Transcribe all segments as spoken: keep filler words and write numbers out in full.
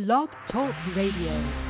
Blog Talk Radio.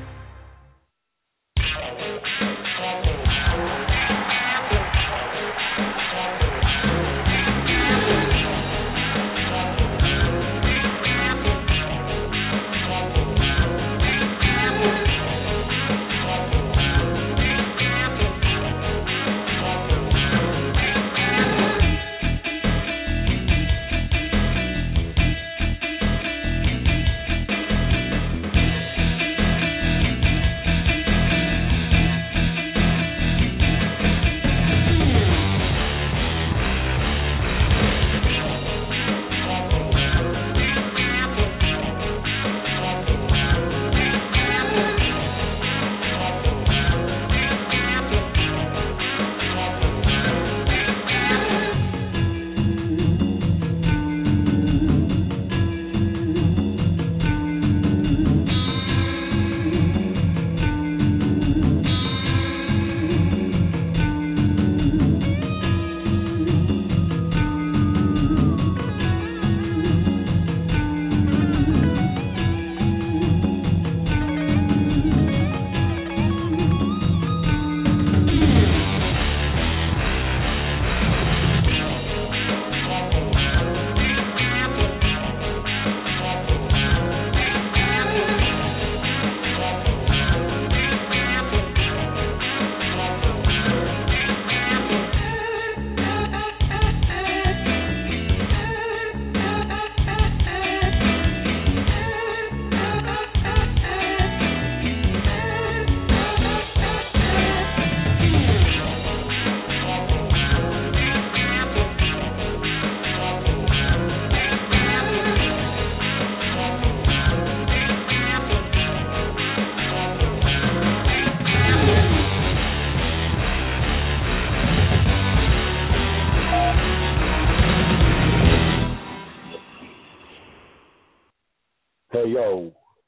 Hey, yo.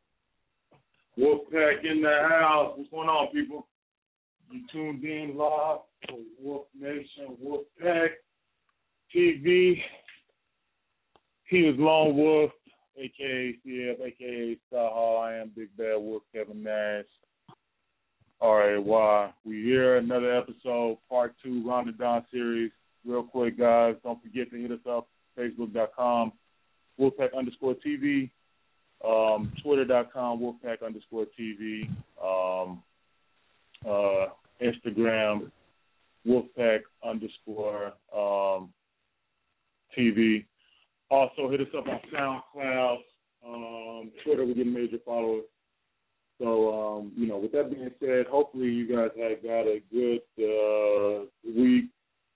Wolfpack in the house. What's going on, people? You tuned in live to Wolf Nation, Wolfpack T V. He is Lone Wolf, a k a. C F, a k a. Star Hall. I am Big Bad Wolf, Kevin Nash, R A Y. We here, another episode, part two, Ramadan series. Real quick, guys, don't forget to hit us up, facebook dot com, Wolfpack underscore T V. Um, Twitter dot com, Wolfpack underscore T V, um, uh, Instagram, Wolfpack underscore um, T V. Also, hit us up on SoundCloud, um, Twitter, we get major followers. So, um, you know, with that being said, hopefully you guys have got a good uh, week.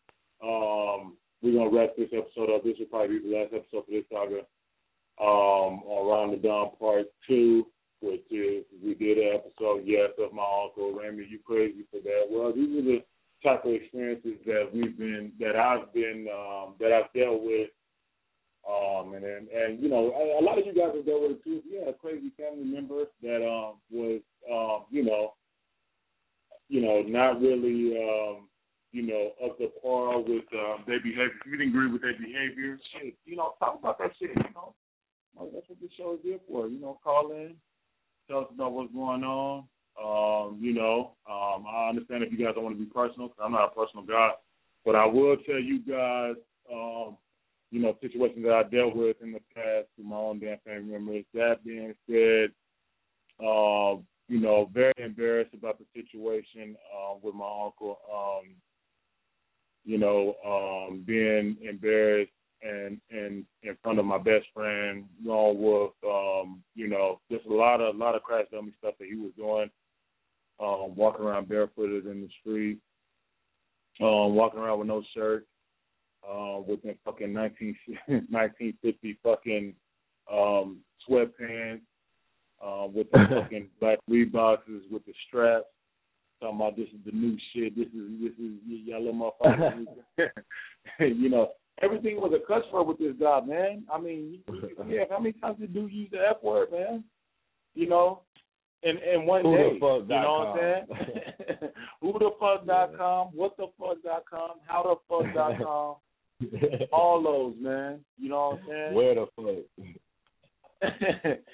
Um, we're going to wrap this episode up. This will probably be the last episode for this saga. Um, on Ramadan Part Two, which is we did an episode, yes, of my uncle. Remy, you crazy for that? Well, these are the type of experiences that we've been, that I've been, um, that I've dealt with, um, and, and and you know, a, a lot of you guys have dealt with it too. Yeah, a crazy family member that um was, um, you know, you know, not really, um, you know, up to par with um, their behavior. If you didn't agree with their behavior, shit, you know, talk about that shit, you know. Well, that's what this show is here for. You know, call in, tell us about what's going on. Um, you know, um, I understand if you guys don't want to be personal, because I'm not a personal guy, but I will tell you guys, um, you know, situations that I dealt with in the past through my own damn family members. That being said, um, you know, very embarrassed about the situation uh, with my uncle. Um, you know, um, being embarrassed and and in front of my best friend, Lone Wolf, um, you know, just a lot of a lot of crash dummy stuff that he was doing, um, walking around barefooted in the street, um, walking around with no shirt, uh, with them fucking nineteen, nineteen fifty fucking um, sweatpants, uh, with the fucking black Reeboks with the straps. Talking about this is the new shit. This is this is y'all little motherfuckers. You know. Everything was a cuss word with this guy, man. I mean, yeah, how many times did dude use the F word, man? You know, in, in one Who day. the fuck you know what I'm saying? Who the fuck dot com, what the fuck dot com, how the fuck dot com, all those, man. You know what I'm saying? Where the fuck?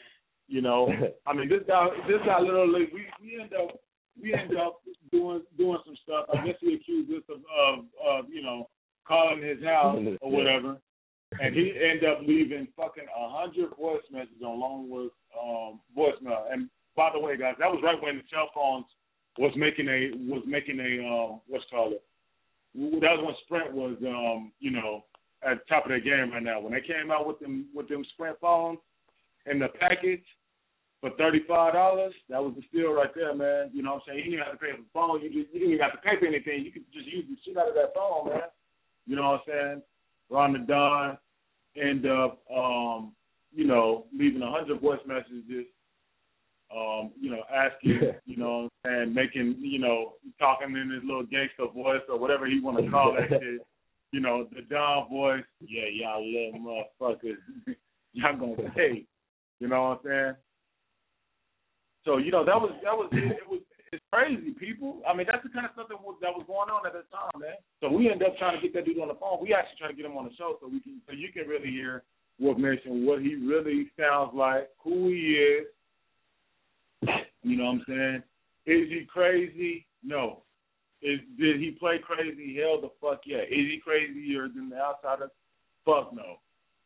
You know, I mean, this guy, this guy literally, we, we end up, we end up doing doing some stuff. I guess he accused us of, of, of you know, calling his house or whatever, and he ended up leaving fucking a hundred voice messages on Longwood's um, voicemail. And by the way, guys, that was right when the cell phones was making a was making a um, what's called it. That was when Sprint was, um, you know, at the top of their game right now. When they came out with them with them Sprint phones in the package for thirty-five dollars, that was the steal right there, man. You know what I'm saying? You didn't have to pay for the phone. You, just, you didn't even have to pay for anything. You could just use the shit out of that phone, man. You know what I'm saying? Ron the Don end up, um, you know, leaving a hundred voice messages, um, you know, asking, you know, and making, you know, talking in his little gangster voice or whatever he want to call that shit. You know, the Don voice. Yeah, y'all little motherfuckers. Y'all gonna pay. You know what I'm saying? So, you know, that was that was it, it was it's crazy, people. I mean, that's the kind of stuff that was that was going on at the time, man. So we ended up trying to get that dude on the phone. We actually tried to get him on the show so we can so you can really hear Wolf Nation, what he really sounds like, who he is. You know what I'm saying? Is he crazy? No. Is did he play crazy? Hell the fuck yeah. Is he crazier than the outsider? Fuck no.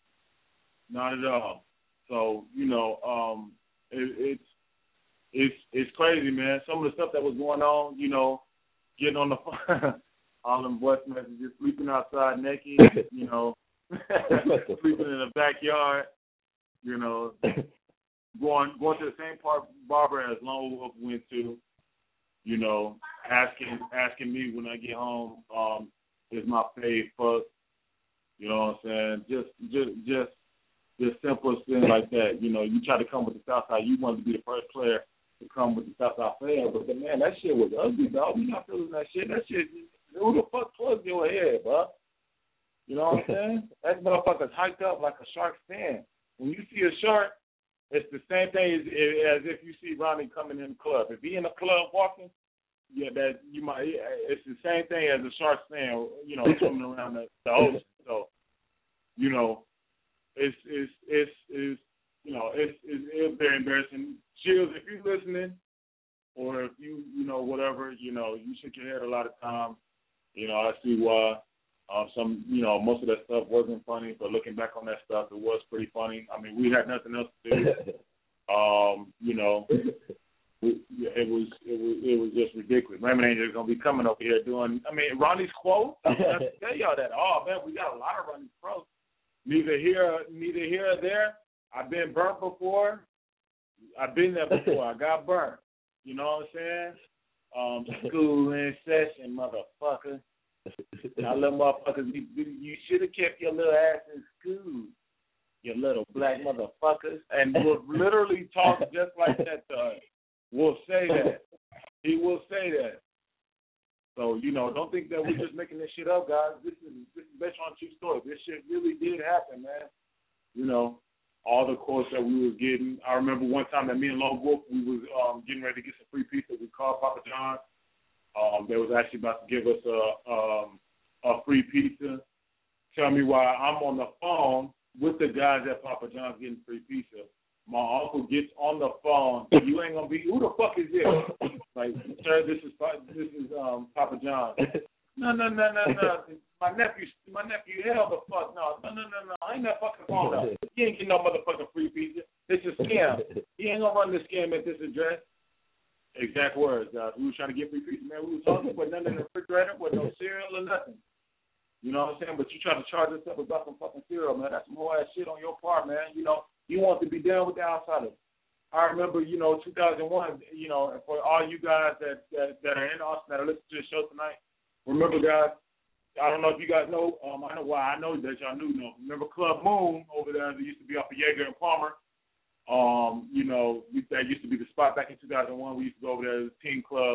Not at all. So, you know, um, it, it's It's it's crazy, man. Some of the stuff that was going on, you know, getting on the phone, all them voice messages, sleeping outside naked, you know, sleeping in the backyard, you know, going going to the same part barber as Lone Wolf went to, you know, asking asking me when I get home, um, is my fave fuck, you know what I'm saying? Just just just just simple things like that. You know, you try to come with the Southside, you want to be the first player to come with the Southside flair, but the, man, that shit was ugly, dog. We not feeling that shit. That shit, who the fuck plugged your head, bro? You know what I'm saying? That motherfucker's hiked up like a shark fin. When you see a shark, it's the same thing as, as if you see Ronnie coming in the club. If he in the club walking, yeah, that you might. It's the same thing as a shark fin, you know, swimming around the, the ocean. So, you know, it's it's it's it's you know it's it's, it's very embarrassing. Chills, if you're listening, or if you, you know, whatever, you know, you shake your head a lot of times. You know, I see why. Uh, some, you know, most of that stuff wasn't funny, but looking back on that stuff, it was pretty funny. I mean, we had nothing else to do. Um, you know, we, it was it was it was just ridiculous. Raymond Angel's gonna be coming over here doing. I mean, Ronnie's quote. I mean, I have to tell y'all that. Oh man, we got a lot of Ronnie's quotes. Neither here, neither here or there. I've been burnt before. I've been there before. I got burnt. You know what I'm saying? Um, school in session, motherfucker. Now, little motherfuckers, you, you should have kept your little ass in school, you little black motherfuckers. And we'll literally talk just like that to us. We'll say that. He will say that. So, you know, don't think that we're just making this shit up, guys. This is this is based on a true story. This shit really did happen, man. You know, all the quotes that we was getting. I remember one time that me and Lone Wolf, we was um, getting ready to get some free pizza. We called Papa John's. Um, they was actually about to give us a um, a free pizza. Tell me why I'm on the phone with the guys at Papa John's getting free pizza. My uncle gets on the phone. You ain't gonna be. Who the fuck is this? Like, sir, this is this is um, Papa John's. No, no, no, no, no. My nephew, my nephew, hell the fuck no, no, no, no, no. I ain't that fucking phone up. You ain't getting no motherfucking free pizza. It's a scam. He ain't gonna run this scam at this address. Exact words, guys. We was trying to get free pizza, man. We was talking with nothing in the refrigerator, with no cereal or nothing. You know what I'm saying? But you try to charge us up about some fucking cereal, man. That's some whole ass shit on your part, man. You know, you want to be down with the outsiders. I remember, you know, two thousand one, you know, and for all you guys that, that, that are in Austin that are listening to the show tonight, remember, guys, I don't know if you guys know, um, I know why I know that y'all knew, know. Remember Club Moon over there that used to be off of Yeager and Palmer? Um, you know, that used to be the spot back in two thousand one. We used to go over there as a team club.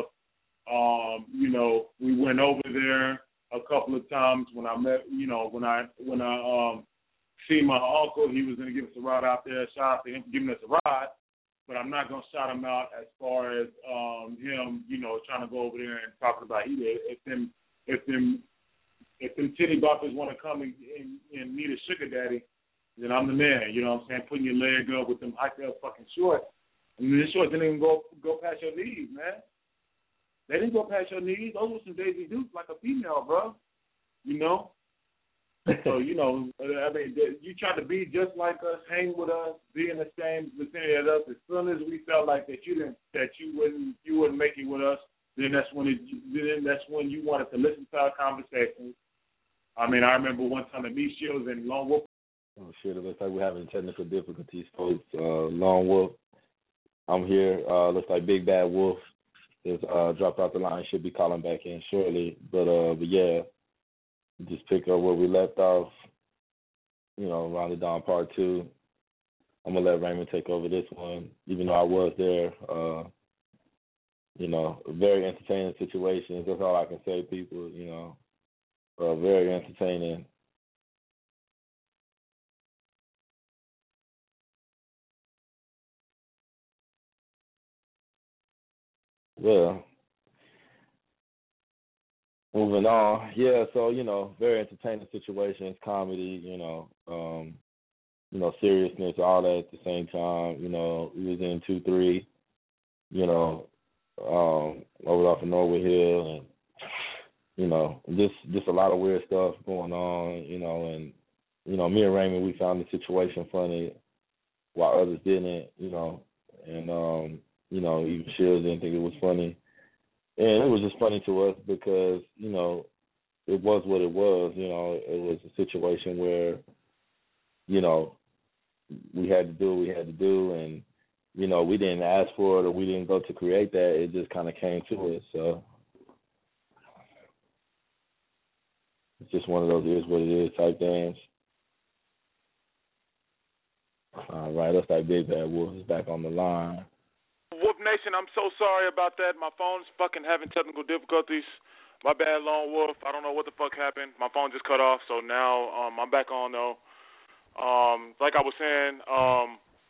Um, you know, we went over there a couple of times when I met, you know, when I when I um see my uncle, he was going to give us a ride out there. Shout out to him for giving us a ride, but I'm not going to shout him out as far as um him, you know, trying to go over there and talking about either if them if them if them titty boppers want to come and, and, and need a sugar daddy. then I'm the man. You know what I'm saying? Putting your leg up with them high tail fucking shorts. And the shorts didn't even go go past your knees, man. They didn't go past your knees. Those were some Daisy Dukes like a female, bro. You know? So, you know, I mean, you try to be just like us, hang with us, be in the same vicinity as us. As soon as we felt like that you didn't, that you wouldn't, you wouldn't make it with us, then that's when it, then that's when you wanted to listen to our conversations. I mean, I remember one time at me, Shields and Lone Wolf. Oh shit! It looks like we're having technical difficulties, folks. Uh, Lone Wolf, I'm here. Uh, looks like Big Bad Wolf is uh, dropped off the line. Should be calling back in shortly. But uh, but yeah. Just pick up where we left off, you know, Round the Dawn Part two. I'm going to let Raymond take over this one, even though I was there. Uh, you know, very entertaining situations. That's all I can say, people, you know. Uh, very entertaining. Well, moving on, yeah. So you know, very entertaining situations, comedy, you know, um, you know, seriousness, all that at the same time. You know, we was in two three, you know, um, over off of Norwood Hill, and you know, just just a lot of weird stuff going on, you know, and you know, me and Raymond, we found the situation funny, while others didn't, you know, and um, you know, even Shields didn't think it was funny. And it was just funny to us because, you know, it was what it was. You know, it was a situation where, you know, we had to do what we had to do. And, you know, we didn't ask for it or we didn't go to create that. It just kind of came to us. So it's just one of those is what it is type things. All right, looks like Big Bad Wolf is back on the line. Wolf Nation, I'm so sorry about that. My phone's fucking having technical difficulties. My bad, Lone Wolf. I don't know what the fuck happened. My phone just cut off, so now um, I'm back on, though. Um, like I was saying, um,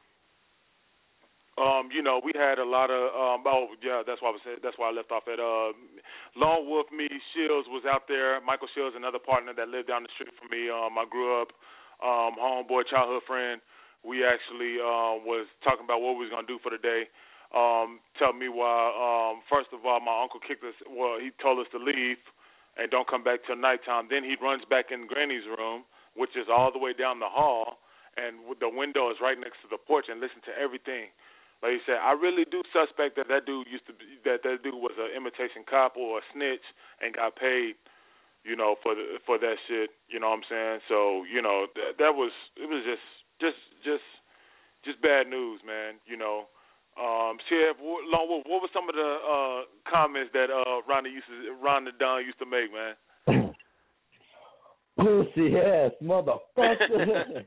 um, you know, we had a lot of, um, oh, yeah, that's why I was that's why I left off at uh, Lone Wolf, me, Shields was out there. Michael Shields, another partner that lived down the street from me. Um, I grew up, um, homeboy, childhood friend. We actually uh, was talking about what we was going to do for the day. Um, tell me why, um, first of all, my uncle kicked us, well, he told us to leave and don't come back till nighttime. Then he runs back in Granny's room, which is all the way down the hall, and the window is right next to the porch, and listen to everything. Like he said, I really do suspect that that dude used to be, that that dude was an imitation cop or a snitch and got paid, you know, for the, for that shit, you know what I'm saying? So, you know, that, that was, it was just, just, just, just bad news, man, you know. Um, Chef, what, what were some of the uh, comments that uh, Ronnie used to, Ron the Don used to make, man? Pussy ass motherfucker.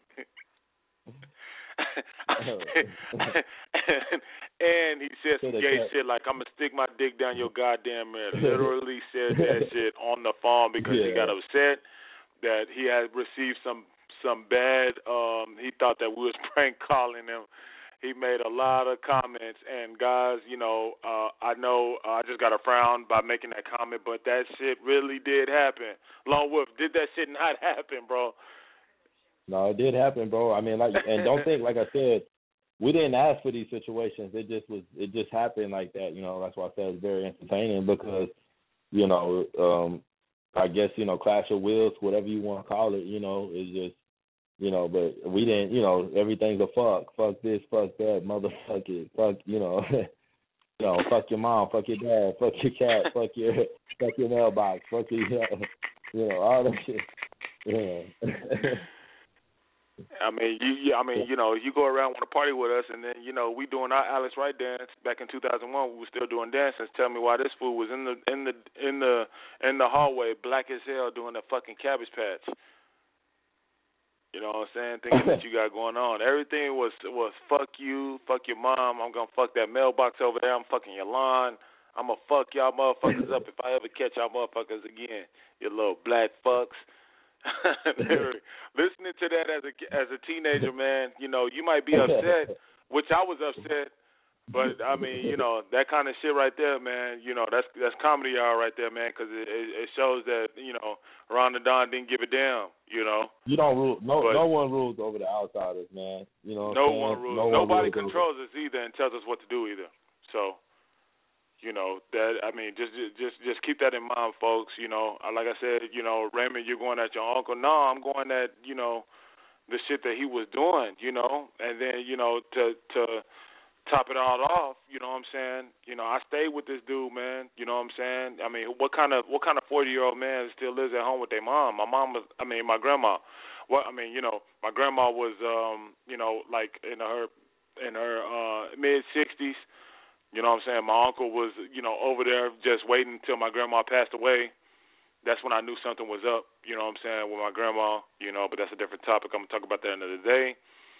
and, and he said some gay shit like, I'm going to stick my dick down your goddamn man. Literally said that shit on the phone because yeah. he got upset that he had received some, some bad, um, he thought that we was prank calling him. He made a lot of comments, and guys, you know, uh, I know uh, I just got a frown by making that comment, but that shit really did happen. Lone Wolf, did that shit not happen, bro? No, it did happen, bro. I mean, like, and don't think, like I said, we didn't ask for these situations. It just was, it just happened like that. You know, that's why I said it's very entertaining because, you know, um, I guess, you know, clash of wills, whatever you want to call it, you know, is just. You know, but we didn't, you know, everything's a fuck. Fuck this, fuck that, motherfuck it. Fuck, you know, you know, fuck your mom, fuck your dad, fuck your cat, fuck your fuck your mailbox, fuck your, you know, all that shit. Yeah. I mean, you, I mean, you know, you go around want to party with us, and then, you know, we doing our Alex Wright dance back in two thousand one. We were still doing dances. Tell me why this fool was in the in the in the in the hallway, black as hell, doing a fucking Cabbage Patch. You know what I'm saying? Things that you got going on. Everything was was fuck you, fuck your mom. I'm gonna fuck that mailbox over there. I'm fucking your lawn. I'm gonna fuck y'all motherfuckers up if I ever catch y'all motherfuckers again. You little black fucks. Listening to that as a as a teenager, man, you know, you might be upset, which I was upset. But I mean, you know, that kind of shit right there, man. You know, that's that's comedy hour right there, man, because it, it it shows that you know Ron the Don didn't give a damn. You know. You don't rule. No, but no one rules over the outsiders, man. You know. What no I'm one saying? rules. No Nobody one rules controls over. us either and tells us what to do either. So, you know that. I mean, just just just keep that in mind, folks. You know, like I said, you know, Raymond, you're going at your uncle. No, I'm going at you know the shit that he was doing. You know, and then you know to to. top it all off, you know what I'm saying? You know, I stayed with this dude, man. You know what I'm saying? I mean, what kind of what kind of forty year old man still lives at home with their mom? My mom was, I mean, my grandma. Well, I mean, you know, my grandma was, um, you know, like in her in her uh, mid sixties. You know what I'm saying? My uncle was, you know, over there just waiting until my grandma passed away. That's when I knew something was up. You know what I'm saying? With my grandma. You know, but that's a different topic. I'm gonna talk about that another day.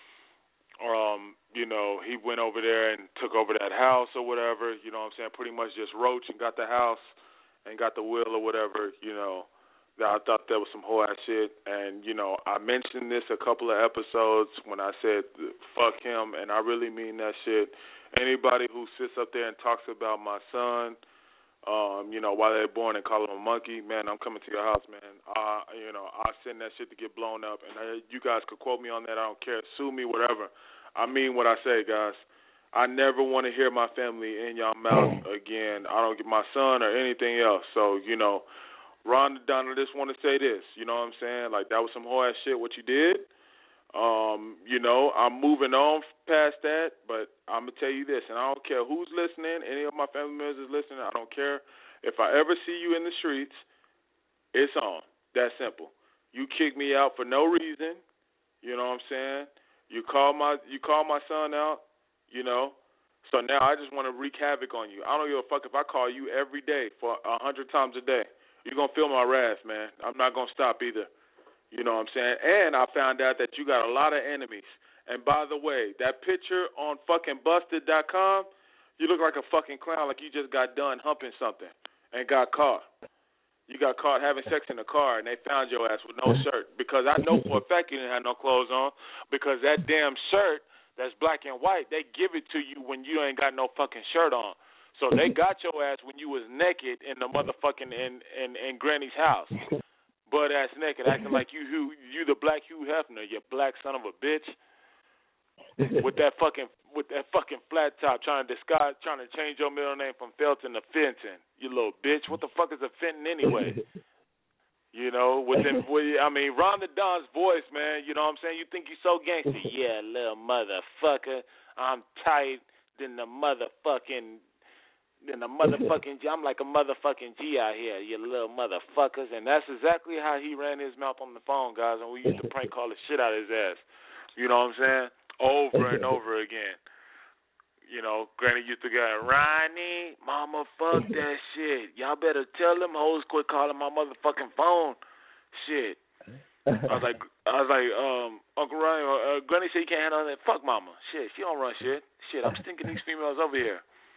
Um, you know, he went over there and took over that house or whatever, you know what I'm saying, pretty much just roached and got the house and got the will or whatever, you know. I thought that was some whole ass shit. And, you know, I mentioned this a couple of episodes when I said fuck him, and I really mean that shit. Anybody who sits up there and talks about my son, um, you know, while they're born and call him a monkey, man, I'm coming to your house, man. Uh, you know, I send that shit to get blown up. And uh, you guys could quote me on that. I don't care. Sue me, whatever. I mean what I say, guys. I never want to hear my family in y'all mouth again. I don't get my son or anything else. So, you know, Ron Don, I just want to say this. You know what I'm saying? Like, that was some whole ass shit what you did. Um, you know, I'm moving on past that, but I'm going to tell you this, and I don't care who's listening, any of my family members is listening, I don't care. If I ever see you in the streets, it's on. That simple. You kick me out for no reason, you know what I'm saying? You call my you call my son out, you know. So now I just want to wreak havoc on you. I don't give a fuck if I call you every day for a hundred times a day. You're going to feel my wrath, man. I'm not going to stop either. You know what I'm saying? And I found out that you got a lot of enemies. And by the way, that picture on fucking busted dot com, you look like a fucking clown, like you just got done humping something and got caught. You got caught having sex in the car, and they found your ass with no shirt. Because I know for a fact you didn't have no clothes on, because that damn shirt that's black and white, they give it to you when you ain't got no fucking shirt on. So they got your ass when you was naked in the motherfucking in in, in Granny's house, butt ass naked, acting like you you you the black Hugh Hefner, you black son of a bitch, with that fucking with that fucking flat top, trying to disguise, trying to change your middle name from Felton to Fenton. You little bitch. What the fuck is a Fenton anyway? You know, with them, with, I mean, Ron the Don's voice, man. You know what I'm saying? You think you so gangster? Yeah, little motherfucker. I'm tight than the motherfucking, than the motherfucking. I'm like a motherfucking G out here, you little motherfuckers. And that's exactly how he ran his mouth on the phone, guys. And we used to prank call the shit out of his ass. You know what I'm saying? Over and over again. You know, Granny used to go, Ronnie, mama, fuck that shit. Y'all better tell them hoes quit calling my motherfucking phone. Shit. I was like, I was like, um, Uncle Ronnie, uh, Granny said you can't handle that. Fuck mama. Shit, she don't run shit. Shit, I'm stinking these females over here.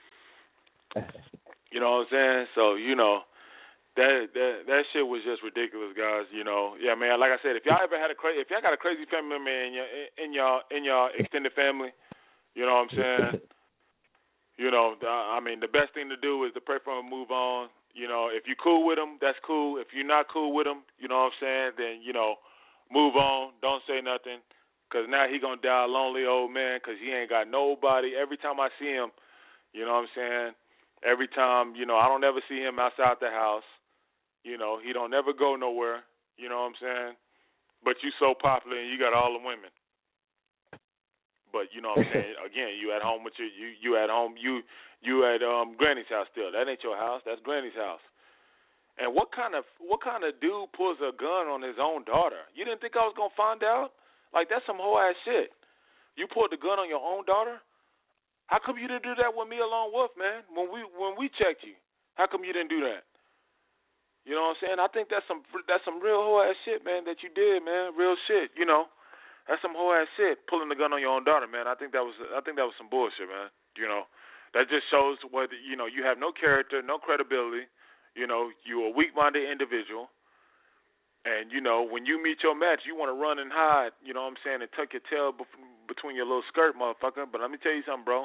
You know what I'm saying? So, you know, that that that shit was just ridiculous, guys. You know, yeah, man. Like I said, if y'all ever had a crazy, if y'all got a crazy family member in your in your in your extended family, you know what I'm saying? You know, I mean, the best thing to do is to pray for them and move on. You know, if you're cool with them, that's cool. If you're not cool with them, you know what I'm saying, then, you know, move on. Don't say nothing, because now he going to die a lonely old man because he ain't got nobody. Every time I see him, you know what I'm saying, every time, you know, I don't ever see him outside the house. You know, he don't ever go nowhere. You know what I'm saying? But you so popular and you got all the women. But you know what I'm saying? Again, you at home with your you you at home you you at um Granny's house still. That ain't your house. That's Granny's house. And what kind of what kind of dude pulls a gun on his own daughter? You didn't think I was gonna find out? Like, that's some whole ass shit. You pulled the gun on your own daughter? How come you didn't do that with me alone, Wolf, man? When we when we checked you, how come you didn't do that? You know what I'm saying? I think that's some that's some real whole ass shit, man, that you did, man. Real shit, you know. That's some whole ass shit, pulling the gun on your own daughter, man. I think that was I think that was some bullshit, man. You know, that just shows whether you know you have no character, no credibility. You know, you're a weak-minded individual, and you know when you meet your match, you want to run and hide. You know what I'm saying, and tuck your tail bef- between your little skirt, motherfucker. But let me tell you something, bro.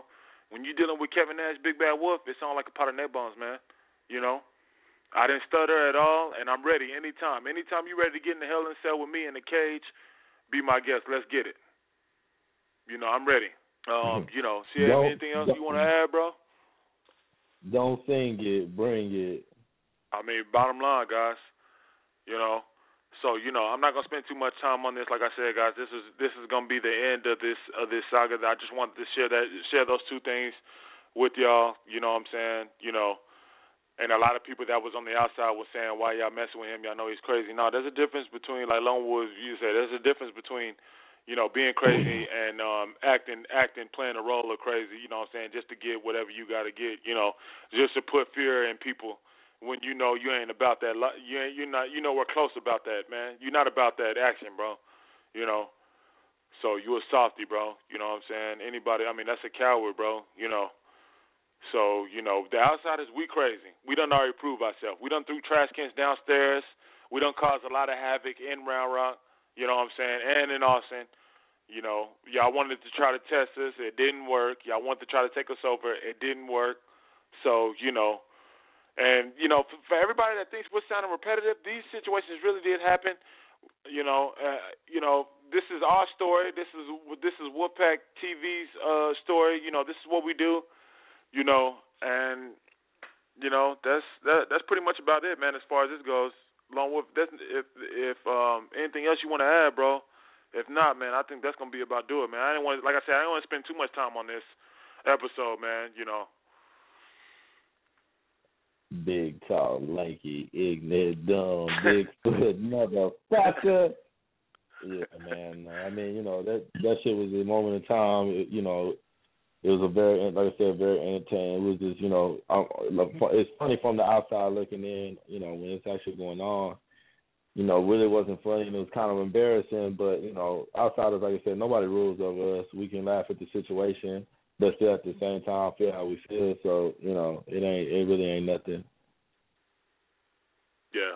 when you're dealing with Kevin Nash, Big Bad Wolf, it sounds like a pot of neck bones, man. You know? I didn't stutter at all, and I'm ready anytime. Anytime you're ready to get in the Hell in a Cell with me in the cage, be my guest. Let's get it. You know, I'm ready. Um, you know, see anything else you want to add, bro? Don't sing it, bring it. I mean, bottom line, guys, you know. So, you know, I'm not gonna spend too much time on this. Like I said, guys, this is this is gonna be the end of this of this saga. I just wanted to share that share those two things with y'all. You know what I'm saying? You know, and a lot of people that was on the outside was saying, "Why y'all messing with him? Y'all know he's crazy." No, there's a difference between, like Lone Wolf, you said, there's a difference between, you know, being crazy and um, acting, acting, playing a role of crazy. You know what I'm saying? Just to get whatever you got to get. You know, just to put fear in people. When you know you ain't about that, you ain't, you're not, you know, we're close about that, man. You're not about that action, bro. You know, so you a softy, bro. You know what I'm saying? Anybody, I mean, that's a coward, bro. You know, so you know, the outsiders, we crazy. We done already proved ourselves. We done threw trash cans downstairs. We done caused a lot of havoc in Round Rock. You know what I'm saying? And in Austin. You know, y'all wanted to try to test us. It didn't work. Y'all wanted to try to take us over. It didn't work. So you know. And, you know, for, for everybody that thinks we're sounding repetitive, these situations really did happen. You know, uh, you know, this is our story. This is this is Wolfpack T V's uh, story. You know, this is what we do. You know, and you know that's that, that's pretty much about it, man. As far as this goes, Lone Wolf. If if um, anything else you want to add, bro. If not, man, I think that's gonna be about do it, man. I didn't want, like I said, I didn't want to spend too much time on this episode, man. You know. Big, tall, lanky, ignorant, dumb, Bigfoot, motherfucker. Yeah, man. I mean, you know, that that shit was a moment in time. It, you know, it was a very, like I said, very entertaining. It was just, you know, um, it's funny from the outside looking in, you know, when it's actually going on. You know, really wasn't funny and it was kind of embarrassing, but, you know, outsiders, like I said, nobody rules over us. We can laugh at the situation, but still at the same time feel how we feel. So, you know, it ain't, it really ain't nothing. Yeah.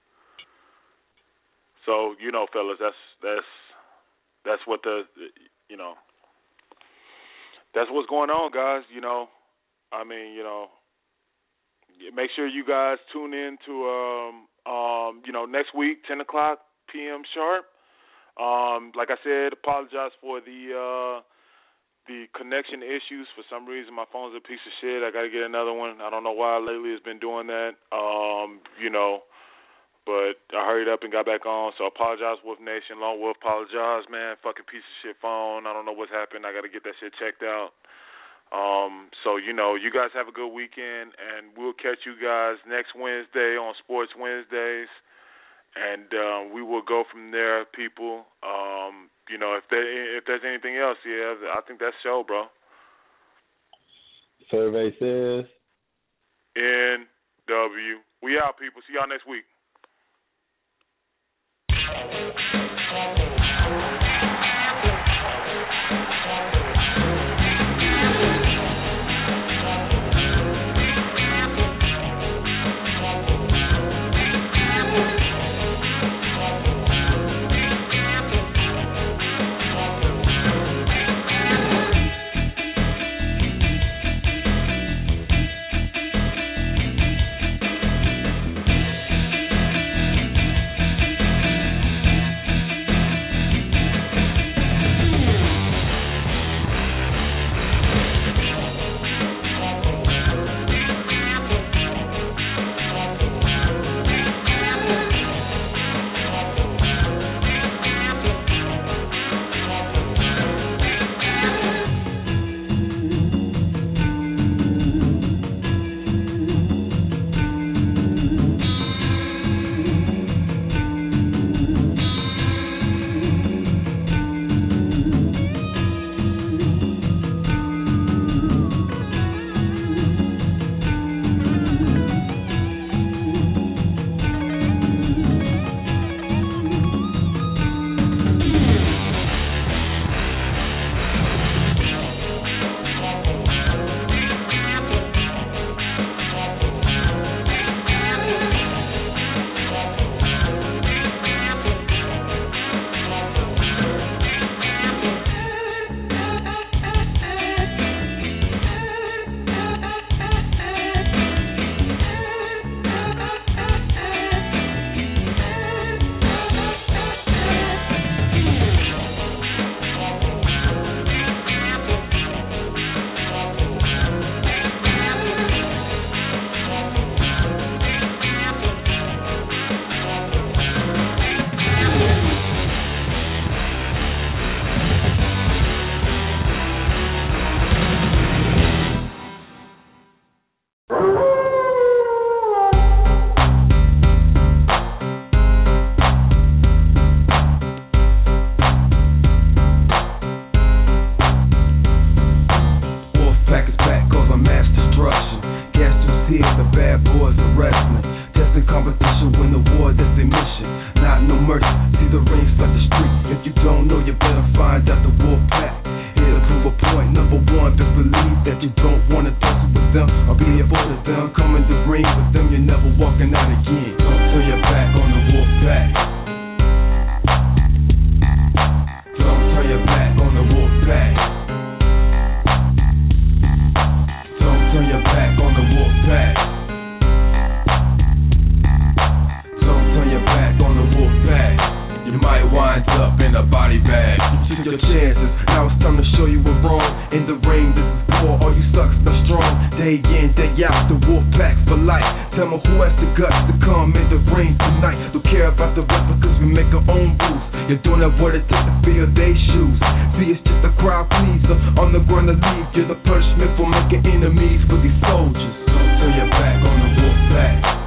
So, you know, fellas, that's that's that's what the, you know, that's what's going on, guys. You know, I mean, you know, make sure you guys tune in to, um, um, you know, next week, ten o'clock p.m. sharp. Um, like I said, apologize for the uh, the connection issues. For some reason, my phone's a piece of shit. I got to get another one. I don't know why lately it's been doing that. Um, you know, but I hurried up and got back on. So apologize, Wolf Nation. Lone Wolf, apologize, man. Fucking piece of shit phone. I don't know what's happened. I got to get that shit checked out. Um, so, you know, you guys have a good weekend, and we'll catch you guys next Wednesday on Sports Wednesdays. And um, we will go from there, people. Um, you know, if there if there's anything else, yeah, I think that's show, bro. Survey says N W. We out, people. See y'all next week. here, the bad boys are wrestling. Testing competition, win the war, that's their mission. Not no mercy, see the ring, start the street. If you don't know, you better find out the wolf pack. Here to prove a point, number one, just believe that you don't wanna tussle with them or be a boss of them. Come in the ring with them, you're never walking out again. Don't turn your back on the wolf pack. Don't turn your back on the wolf pack. Don't turn your back on the wolf pack. Don't turn your back on the wolf pack. You might wind up in a body bag. You took your chances, now it's time to show you we're wrong. In the ring, this is war, all you sucks are strong. Day in, day out, the wolf pack for life. Tell me who has the guts to come in the ring tonight. Don't care about the replicas, we make our own rules. You're doing that what it takes to fill their shoes. See, it's just a crowd pleaser, on the ground to leave. You're the punishment for making enemies for these soldiers. Don't turn your back on the wolf pack.